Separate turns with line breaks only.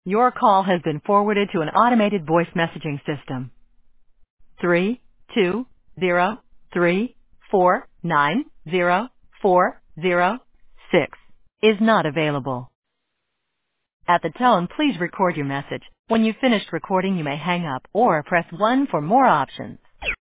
Your call has been forwarded to an automated voice messaging system. 32034904006 is not available. At the tone, please record your message. When you've finished recording, you may hang up or press 1 for more options.